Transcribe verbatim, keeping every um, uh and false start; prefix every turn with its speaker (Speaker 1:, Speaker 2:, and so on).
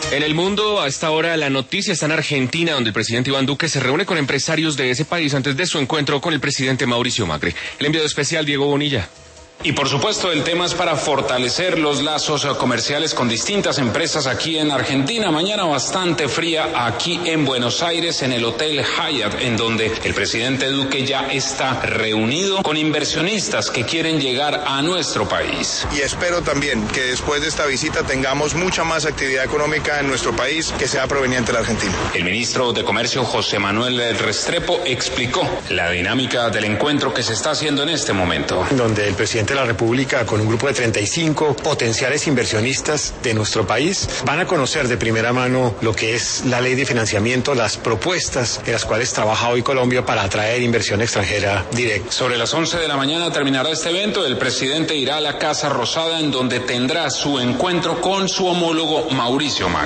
Speaker 1: En el mundo, a esta hora, la noticia está en Argentina, donde el presidente Iván Duque se reúne con empresarios de ese país antes de su encuentro con el presidente Mauricio Macri. El enviado especial, Diego Bonilla.
Speaker 2: Y por supuesto el tema es para fortalecer los lazos comerciales con distintas empresas aquí en Argentina. Mañana bastante fría aquí en Buenos Aires, en el Hotel Hyatt, en donde el presidente Duque ya está reunido con inversionistas que quieren llegar a nuestro país.
Speaker 3: Y espero también que después de esta visita tengamos mucha más actividad económica en nuestro país que sea proveniente de la Argentina.
Speaker 2: El ministro de Comercio, José Manuel Restrepo, explicó la dinámica del encuentro que se está haciendo en este momento.
Speaker 4: Donde el presidente de la República, con un grupo de treinta y cinco potenciales inversionistas de nuestro país, van a conocer de primera mano lo que es la ley de financiamiento, las propuestas en las cuales trabaja hoy Colombia para atraer inversión extranjera directa.
Speaker 2: Sobre las once de la mañana terminará este evento. El presidente irá a la Casa Rosada, en donde tendrá su encuentro con su homólogo Mauricio Macri.